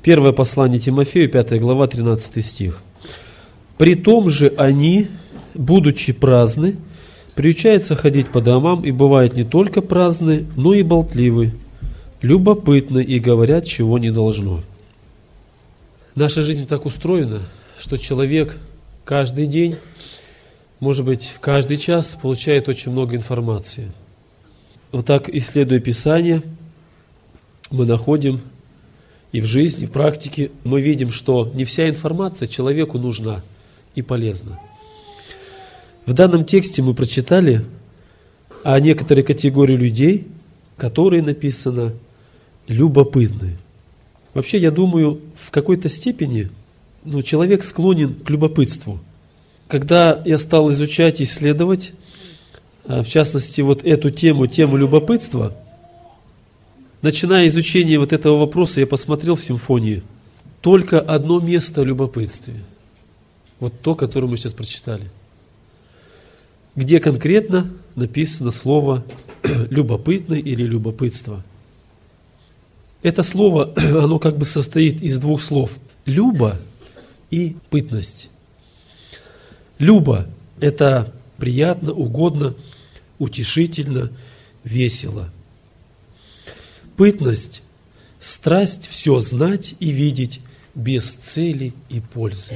Первое послание Тимофею, 5 глава, 13 стих. «При том же они, будучи праздны, приучаются ходить по домам и бывают не только праздны, но и болтливы, любопытны и говорят, чего не должно». Наша жизнь так устроена, что человек каждый день, может быть, каждый час получает очень много информации. Вот так, исследуя Писание, мы находим и в жизни, и в практике, мы видим, что не вся информация человеку нужна и полезна. В данном тексте мы прочитали о некоторой категории людей, которые, написано, любопытны. Вообще, я думаю, в какой-то степени человек склонен к любопытству. Когда я стал изучать, исследовать, в частности, вот эту тему любопытства, начиная изучение вот этого вопроса, я посмотрел в симфонии. Только одно место о любопытстве. Вот то, которое мы сейчас прочитали. Где конкретно написано слово «любопытный» или «любопытство». Это слово, оно как бы состоит из двух слов – «любо» и «пытность». «Любо» – это приятно, угодно, утешительно, весело. Пытность – страсть все знать и видеть без цели и пользы.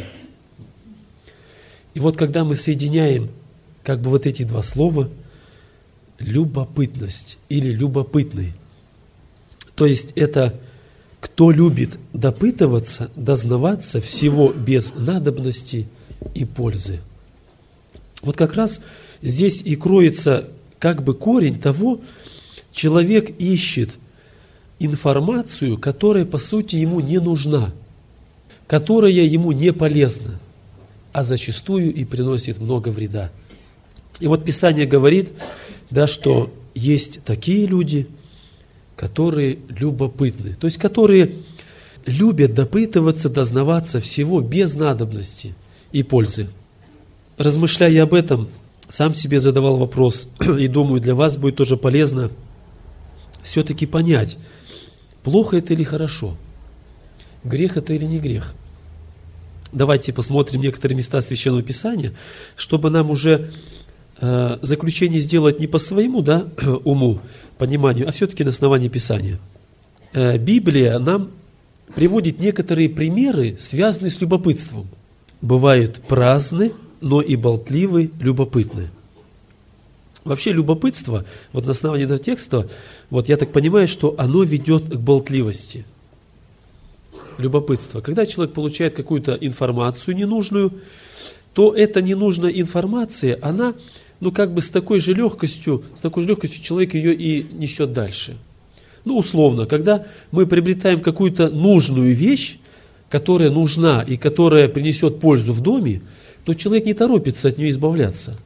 И вот когда мы соединяем как бы вот эти два слова – любопытность или любопытный, то есть это кто любит допытываться, дознаваться всего без надобности и пользы. Вот как раз здесь и кроется как бы корень того, человек ищет информацию, которая по сути ему не нужна, которая ему не полезна, а зачастую и приносит много вреда. И вот Писание говорит, да, что есть такие люди, которые любопытны, то есть которые любят допытываться, дознаваться всего без надобности и пользы. Размышляя об этом, сам себе задавал вопрос, и думаю, для вас будет тоже полезно все-таки понять, плохо это или хорошо, грех это или не грех. Давайте посмотрим некоторые места Священного Писания, чтобы нам уже заключение сделать не по своему уму, пониманию, а все-таки на основании Писания. Библия нам приводит некоторые примеры, связанные с любопытством. Бывают праздны, но и болтливы, любопытны. Вообще любопытство, вот на основании этого текста, вот я так понимаю, что оно ведет к болтливости. Любопытство. Когда человек получает какую-то информацию ненужную, то эта ненужная информация, она как бы с такой же легкостью человек ее и несет дальше. Условно, когда мы приобретаем какую-то нужную вещь, которая нужна и которая принесет пользу в доме, то человек не торопится от нее избавляться.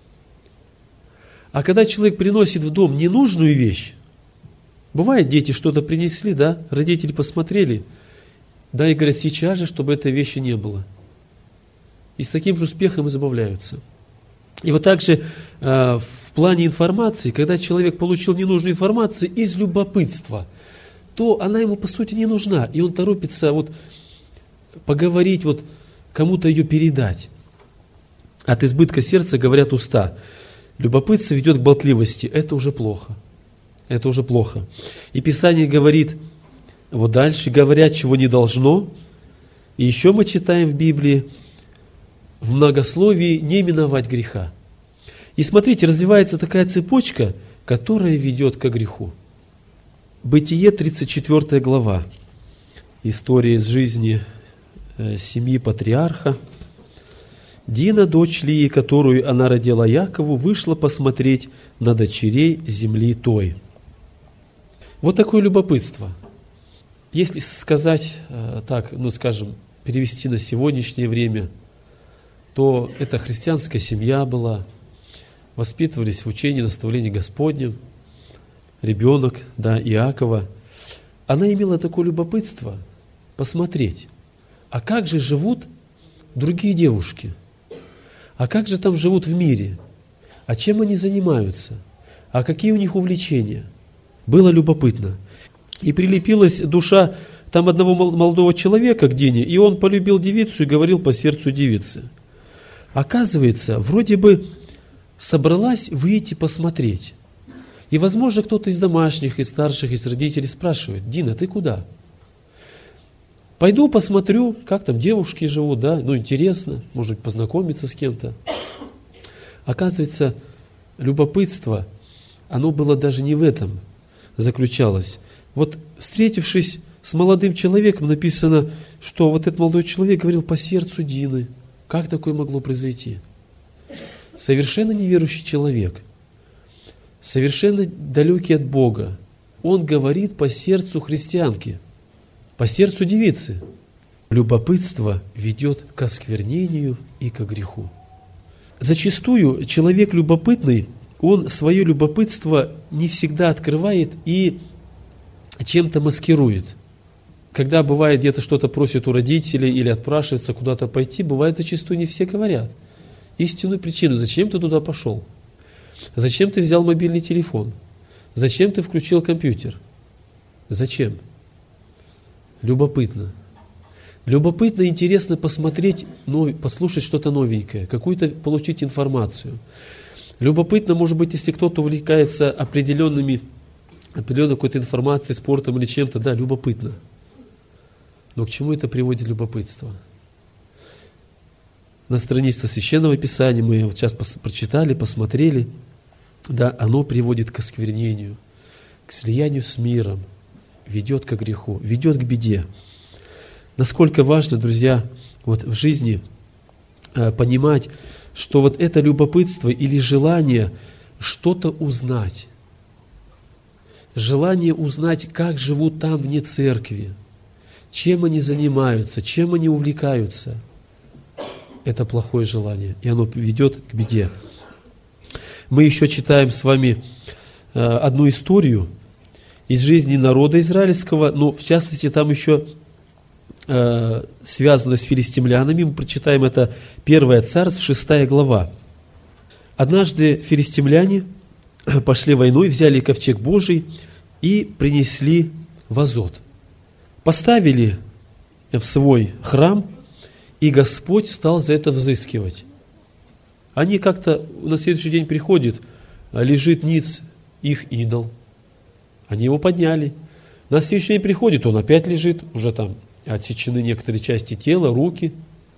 А когда человек приносит в дом ненужную вещь, бывает, дети что-то принесли, родители посмотрели, и говорят, сейчас же, чтобы этой вещи не было. И с таким же успехом избавляются. И вот также в плане информации, когда человек получил ненужную информацию из любопытства, то она ему по сути не нужна, и он торопится поговорить, кому-то ее передать. От избытка сердца говорят уста. Любопытство ведет к болтливости. Это уже плохо. Это уже плохо. И Писание говорит, дальше, говорят, чего не должно. И еще мы читаем в Библии, в многословии не миновать греха. И смотрите, развивается такая цепочка, которая ведет к греху. Бытие, 34 глава. История из жизни семьи патриарха. Дина, дочь Лии, которую она родила Якову, вышла посмотреть на дочерей земли той. Вот такое любопытство. Если сказать так, перевести на сегодняшнее время, то это христианская семья была, воспитывались в учении, наставлении Господнем, ребенок, Иакова. Она имела такое любопытство посмотреть, а как же живут другие девушки, а как же там живут в мире, а чем они занимаются, а какие у них увлечения. Было любопытно. И прилепилась душа там одного молодого человека где-нибудь, и он полюбил девицу и говорил по сердцу девицы. Оказывается, вроде бы собралась выйти посмотреть. И, возможно, кто-то из домашних, из старших, из родителей спрашивает: Дина, ты куда? Пойду посмотрю, как там девушки живут, да, интересно, может быть, познакомиться с кем-то. Оказывается, любопытство, оно было даже не в этом заключалось. Вот встретившись с молодым человеком, написано, что вот этот молодой человек говорил по сердцу Дины. Как такое могло произойти? Совершенно неверующий человек, совершенно далекий от Бога, он говорит по сердцу христианки, по сердцу девицы. Любопытство ведет к осквернению и к греху. Зачастую человек любопытный, он свое любопытство не всегда открывает и чем-то маскирует. Когда бывает где-то что-то просит у родителей или отпрашивается куда-то пойти, бывает зачастую не все говорят истинную причину, зачем ты туда пошел, зачем ты взял мобильный телефон, зачем ты включил компьютер, зачем? Любопытно. Любопытно и интересно посмотреть, послушать что-то новенькое, какую-то получить информацию. Любопытно, может быть, если кто-то увлекается определенной какой-то информацией, спортом или чем-то, да, любопытно. Но к чему это приводит любопытство? На странице Священного Писания мы вот сейчас прочитали, посмотрели, да, оно приводит к осквернению, к слиянию с миром, ведет к греху, ведет к беде. Насколько важно, друзья, вот в жизни понимать, что вот это любопытство или желание что-то узнать, желание узнать, как живут там вне церкви, чем они занимаются, чем они увлекаются, это плохое желание, и оно ведет к беде. Мы еще читаем с вами одну историю из жизни народа израильского, но в частности там еще связано с филистимлянами. Мы прочитаем это 1 Царств, 6 глава. Однажды филистимляне пошли войной, взяли ковчег Божий и принесли в Азот. Поставили в свой храм, и Господь стал за это взыскивать. Они как-то на следующий день приходят, лежит ниц их идол. Они его подняли. На следующий день приходит, он опять лежит, уже там отсечены некоторые части тела, руки.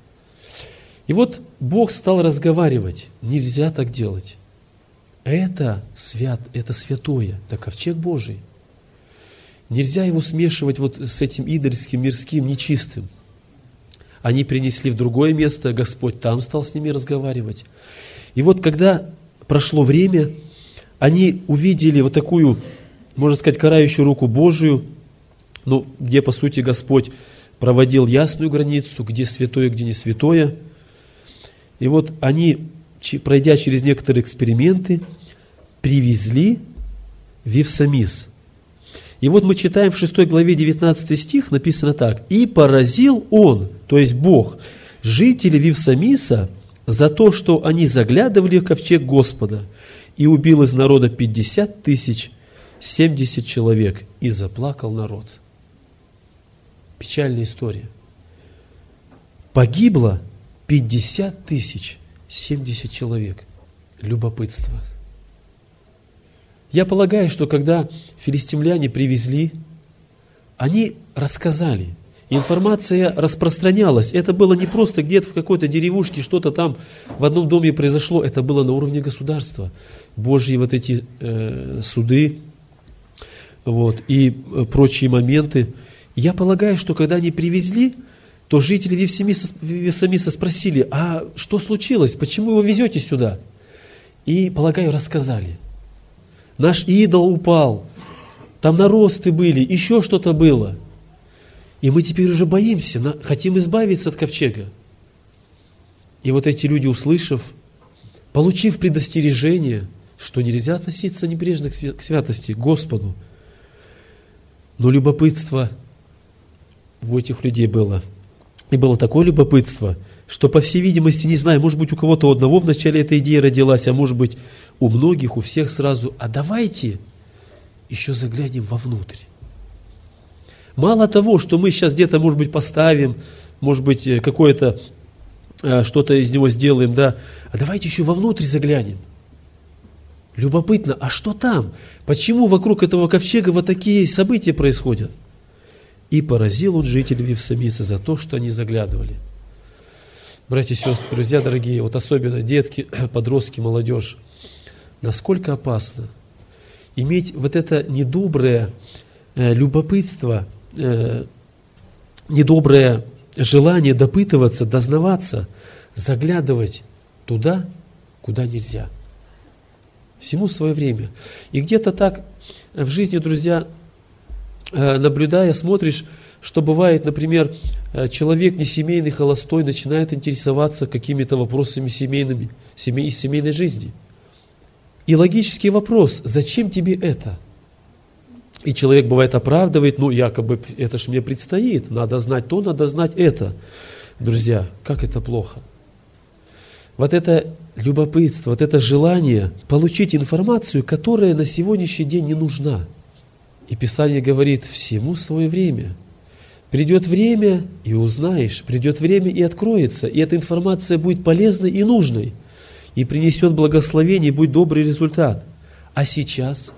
И вот Бог стал разговаривать. Нельзя так делать. Это святое, это ковчег Божий. Нельзя его смешивать вот с этим идольским, мирским, нечистым. Они принесли в другое место, Господь там стал с ними разговаривать. И вот когда прошло время, они увидели вот такую, можно сказать, карающую руку Божию, где, по сути, Господь проводил ясную границу, где святое, где не святое. И вот они, пройдя через некоторые эксперименты, привезли Вифсамис. И вот мы читаем в 6 главе 19 стих, написано так: «И поразил он, то есть Бог, жителей Вифсамиса за то, что они заглядывали в ковчег Господа, и убил из народа 50 тысяч 70 человек, и заплакал народ». Печальная история. Погибло 50 тысяч 70 человек. Любопытство. Я полагаю, что когда филистимляне привезли, они рассказали. Информация распространялась. Это было не просто где-то в какой-то деревушке, что-то там в одном доме произошло. Это было на уровне государства. Божьи вот эти суды и прочие моменты. Я полагаю, что когда они привезли, то жители Вифсамиса спросили: а что случилось? Почему вы везете сюда? И, полагаю, рассказали. Наш идол упал, там наросты были, еще что-то было. И мы теперь уже боимся, хотим избавиться от ковчега. И вот эти люди, услышав, получив предостережение, что нельзя относиться небрежно к святости, к Господу, но любопытство у этих людей было. И было такое любопытство, что, по всей видимости, не знаю, может быть, у кого-то одного вначале эта идея родилась, а может быть, у многих, у всех сразу: а давайте еще заглянем вовнутрь. Мало того, что мы сейчас где-то, может быть, поставим, может быть, какое-то что-то из него сделаем, да, а давайте еще вовнутрь заглянем. Любопытно, а что там? Почему вокруг этого ковчега вот такие события происходят? И поразил он жителей Вифсамиса за то, что они заглядывали. Братья и сестры, друзья дорогие, вот особенно детки, подростки, молодежь, насколько опасно иметь вот это недоброе любопытство, недоброе желание допытываться, дознаваться, заглядывать туда, куда нельзя. Всему свое время. И где-то так в жизни, друзья, наблюдая, смотришь, что бывает, например, человек несемейный, холостой, начинает интересоваться какими-то вопросами семейными, из семейной жизни. И логический вопрос: зачем тебе это? И человек, бывает, оправдывает: ну, якобы, это ж мне предстоит, надо знать то, надо знать это. Друзья, как это плохо. Вот это любопытство, вот это желание получить информацию, которая на сегодняшний день не нужна. И Писание говорит: всему свое время. Придет время, и узнаешь, придет время, и откроется, и эта информация будет полезной и нужной, и принесет благословение, и будет добрый результат. А сейчас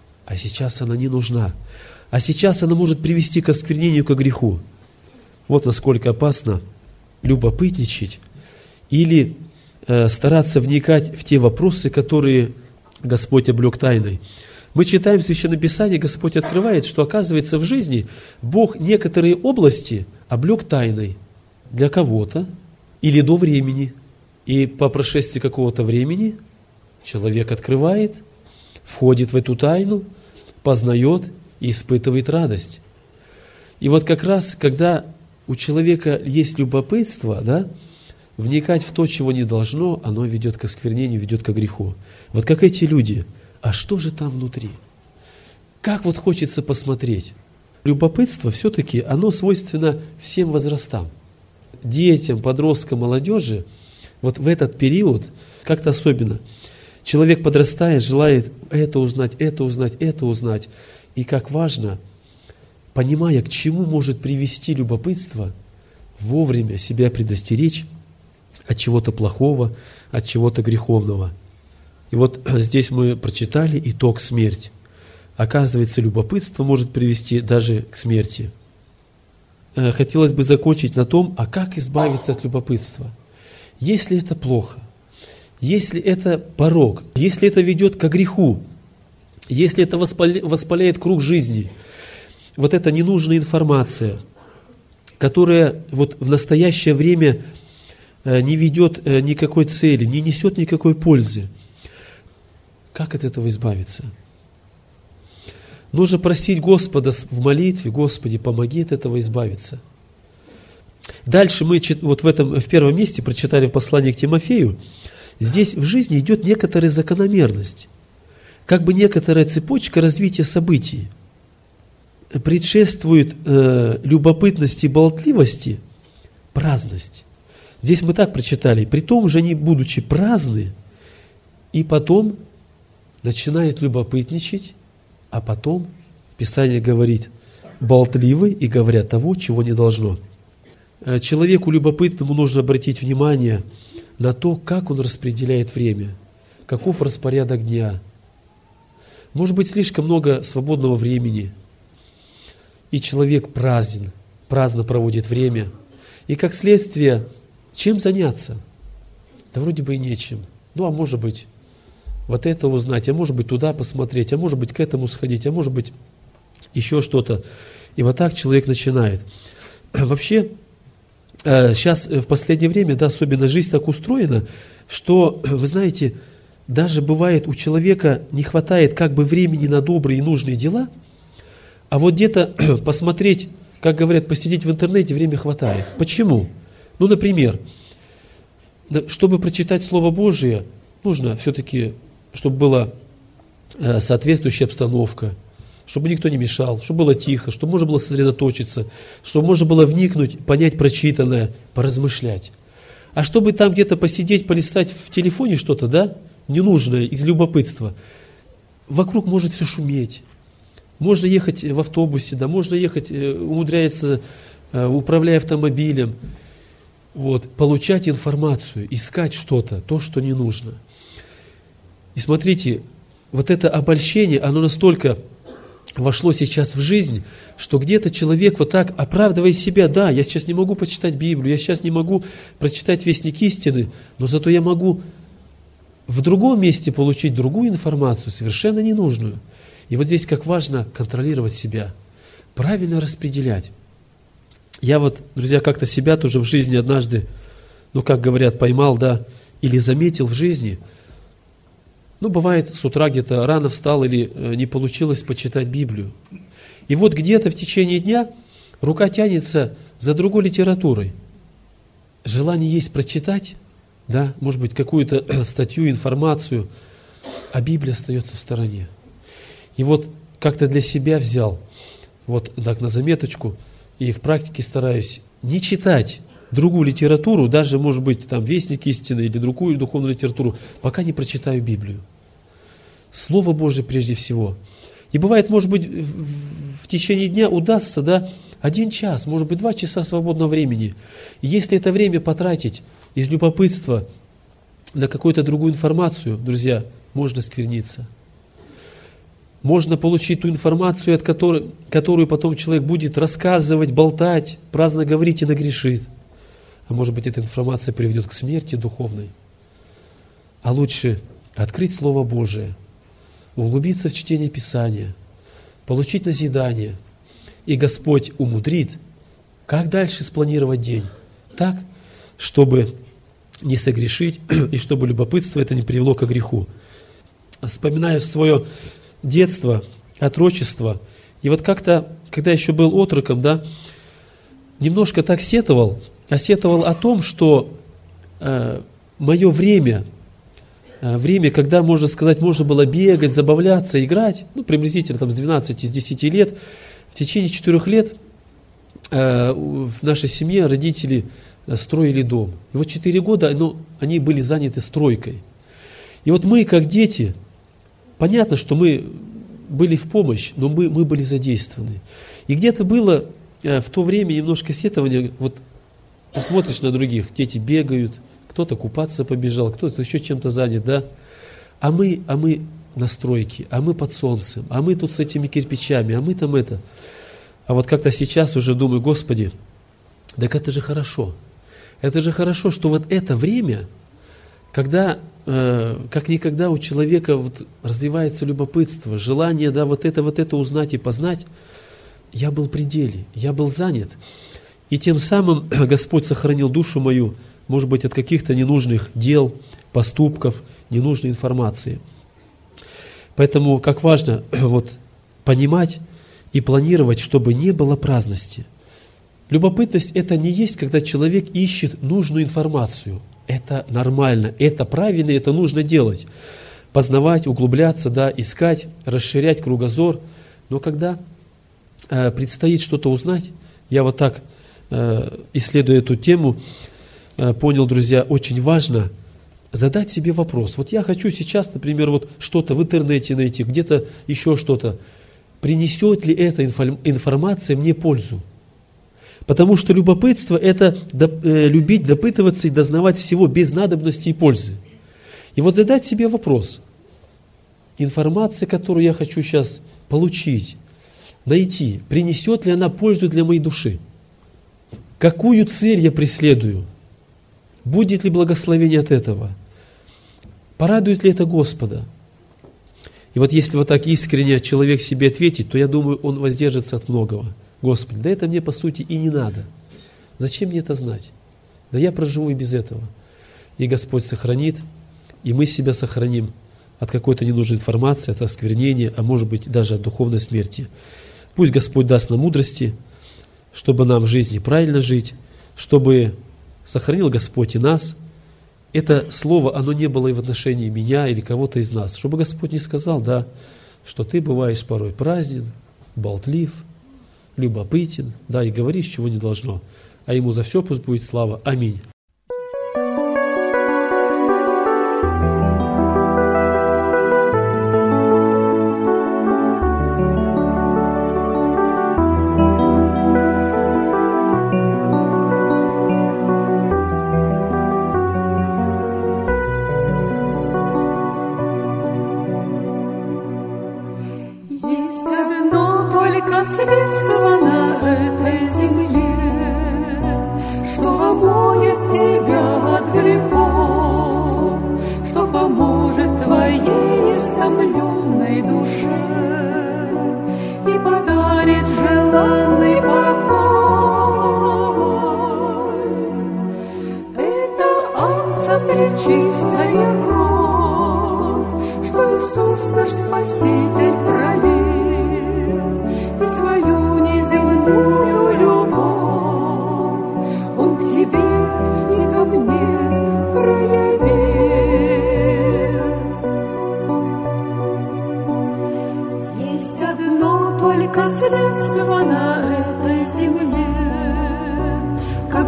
она не нужна. А сейчас она может привести к осквернению, к греху. Вот насколько опасно любопытничать или стараться вникать в те вопросы, которые Господь облег тайной. Мы читаем в Священном Писании, Господь открывает, что, оказывается, в жизни Бог некоторые области облег тайной для кого-то или до времени. И по прошествии какого-то времени человек открывает, входит в эту тайну, познает и испытывает радость. И вот как раз, когда у человека есть любопытство, да, вникать в то, чего не должно, оно ведет к осквернению, ведет к греху. Вот как эти люди. А что же там внутри? Как вот хочется посмотреть. Любопытство все-таки, оно свойственно всем возрастам. Детям, подросткам, молодежи, вот в этот период как-то особенно. Человек, подрастая, желает это узнать, это узнать, это узнать. И как важно, понимая, к чему может привести любопытство, вовремя себя предостеречь от чего-то плохого, от чего-то греховного. И вот здесь мы прочитали итог: смерть. Оказывается, любопытство может привести даже к смерти. Хотелось бы закончить на том, а как избавиться от любопытства? Если это плохо, если это порок, если это ведет к греху, если это воспаляет круг жизни, вот эта ненужная информация, которая вот в настоящее время не ведет никакой цели, не несет никакой пользы, как от этого избавиться? Нужно просить Господа в молитве: Господи, помоги от этого избавиться. Дальше мы вот в первом месте прочитали в послании к Тимофею. Здесь в жизни идет некоторая закономерность, как бы некоторая цепочка развития событий. Предшествует любопытности, болтливости праздность. Здесь мы так прочитали: при том же они, будучи праздны, и потом начинают любопытничать, а потом Писание говорит: болтливы и говорят того, чего не должно. Человеку любопытному нужно обратить внимание на то, как он распределяет время, каков распорядок дня. Может быть, слишком много свободного времени, и человек праздно проводит время. И как следствие, чем заняться? Да вроде бы и нечем. Ну, а может быть, вот это узнать, а может быть, туда посмотреть, а может быть, к этому сходить, а может быть, еще что-то. И вот так человек начинает. Вообще, сейчас в последнее время, да, особенно жизнь так устроена, что, вы знаете, даже бывает у человека не хватает как бы времени на добрые и нужные дела, а вот где-то посмотреть, как говорят, посидеть в интернете время хватает. Почему? Ну, например, чтобы прочитать Слово Божие, нужно все-таки, чтобы была соответствующая обстановка, чтобы никто не мешал, чтобы было тихо, чтобы можно было сосредоточиться, чтобы можно было вникнуть, понять прочитанное, поразмышлять. А чтобы там где-то посидеть, полистать в телефоне что-то, да, ненужное, из любопытства, вокруг может все шуметь, Можно ехать в автобусе, да, можно ехать, умудряется, управляя автомобилем, вот, получать информацию, искать что-то, то, что не нужно. И смотрите, вот это обольщение, оно настолько вошло сейчас в жизнь, что где-то человек вот так, оправдывая себя, да, я сейчас не могу почитать Библию, я сейчас не могу прочитать Вестник истины, но зато я могу в другом месте получить другую информацию, совершенно ненужную. И вот здесь как важно контролировать себя, правильно распределять. Я вот, друзья, как-то себя тоже в жизни однажды, как говорят, поймал, да, или заметил в жизни. Бывает, с утра где-то рано встал или не получилось почитать Библию. И вот где-то в течение дня рука тянется за другой литературой. Желание есть прочитать, да, может быть, какую-то статью, информацию, а Библия остается в стороне. И вот как-то для себя взял, вот так на заметочку, и в практике стараюсь не читать другую литературу, даже, может быть, там Вестник истины или другую духовную литературу, пока не прочитаю Библию. Слово Божие прежде всего. И бывает, может быть, в течение дня удастся, да, 1 час, может быть, 2 часа свободного времени. И если это время потратить из любопытства на какую-то другую информацию, друзья, можно скверниться. Можно получить ту информацию, которую потом человек будет рассказывать, болтать, праздно говорить и нагрешит. А может быть, эта информация приведет к смерти духовной. А лучше открыть Слово Божие, углубиться в чтение Писания, получить назидание. И Господь умудрит, как дальше спланировать день, так, чтобы не согрешить, и чтобы любопытство это не привело к греху. Вспоминаю свое детство, отрочество, и вот как-то, когда еще был отроком, да, немножко так сетовал о том, что мое время, когда, можно сказать, можно было бегать, забавляться, играть, приблизительно там, с 12, с 10 лет, в течение 4 лет в нашей семье родители строили дом. И вот 4 года они были заняты стройкой. И вот мы, как дети, понятно, что мы были в помощь, но мы были задействованы. И где-то было в то время немножко сетования, вот посмотришь на других, дети бегают, кто-то купаться побежал, кто-то еще чем-то занят, да? А мы на стройке, а мы под солнцем, а мы тут с этими кирпичами, а мы там это. А вот как-то сейчас уже думаю, Господи, так это же хорошо. Это же хорошо, что вот это время, когда как никогда у человека вот развивается любопытство, желание, да, вот это узнать и познать, я был при деле, я был занят. И тем самым Господь сохранил душу мою, может быть, от каких-то ненужных дел, поступков, ненужной информации. Поэтому как важно вот понимать и планировать, чтобы не было праздности. Любопытность – это не есть, когда человек ищет нужную информацию. Это нормально, это правильно, это нужно делать. Познавать, углубляться, да, искать, расширять кругозор. Но когда предстоит что-то узнать, я вот так, исследуя эту тему, понял, друзья, очень важно задать себе вопрос. Вот я хочу сейчас, например, вот что-то в интернете найти, где-то еще что-то. Принесет ли эта информация мне пользу? Потому что любопытство – это любить, допытываться и дознавать всего без надобности и пользы. И вот задать себе вопрос. Информация, которую я хочу сейчас получить, найти, принесет ли она пользу для моей души? Какую цель я преследую? Будет ли благословение от этого? Порадует ли это Господа? И вот если вот так искренне человек себе ответит, то я думаю, он воздержится от многого. Господи, да это мне по сути и не надо. Зачем мне это знать? Да я проживу и без этого. И Господь сохранит, и мы себя сохраним от какой-то ненужной информации, от осквернения, а может быть даже от духовной смерти. Пусть Господь даст нам мудрости, чтобы нам в жизни правильно жить, чтобы сохранил Господь и нас. Это слово, оно не было и в отношении меня или кого-то из нас. Чтобы Господь не сказал, да, что ты бываешь порой празден, болтлив, любопытен, да, и говоришь, чего не должно. А Ему за все пусть будет слава. Аминь.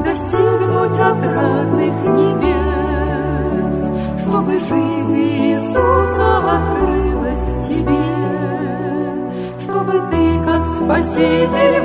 достигнуть отрадных небес, чтобы жизнь Иисуса открылась в тебе, чтобы ты, как Спаситель,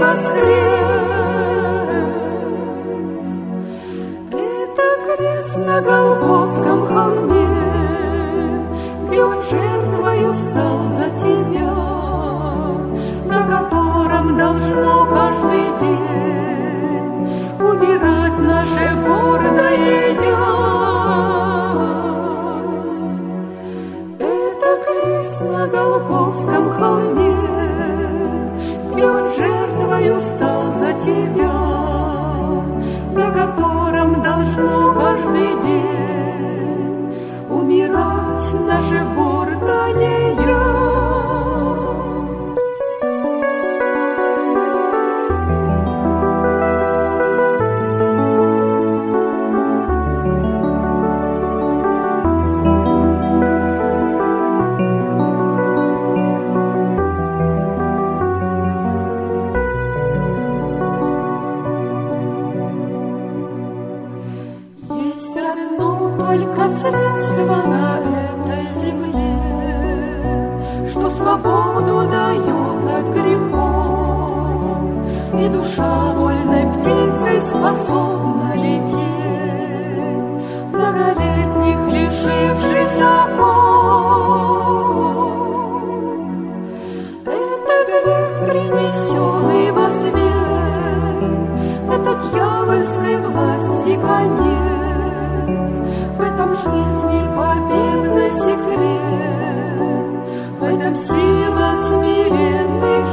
воскрес. Это крест на Голгофском холме, где Он жертвою стал за тебя, на котором должно каждый день умирать наше гордое «Я». Это крест на Голгофском холме, где Он жертвою стал за тебя, на котором должно каждый день умирать наше гордое «Я». Только средство на этой земле, что свободу дает от грехов, и душа вольной птицей способна лететь, многолетних лишившись оков. Это грех, принесенный во свет, это дьявольской власти конец. В этом жизни победный секрет, в этом сила смиренных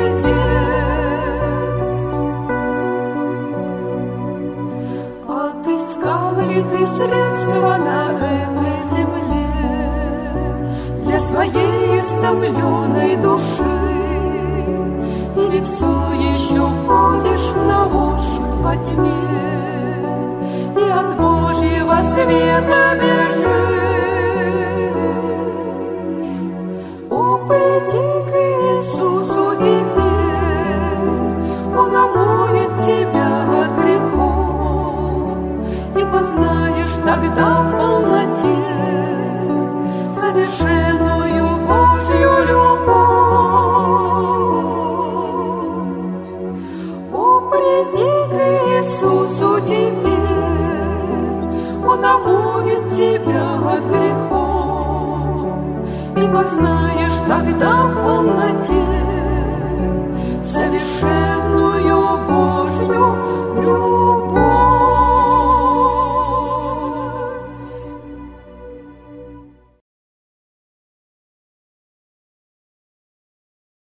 сердец. Отыскал ли ты средства на этой земле для своей истомленной души, или все еще ходишь на ощупь во тьме и от Божьего света бежишь? О, приди к Иисусу теперь, Он омоет тебя от грехов, и познаешь тогда в полноте совершенную Божью любовь. О, приди к Иисусу теперь, Он омоет тебя от грехов, и познаешь тогда в полноте совершенную Божью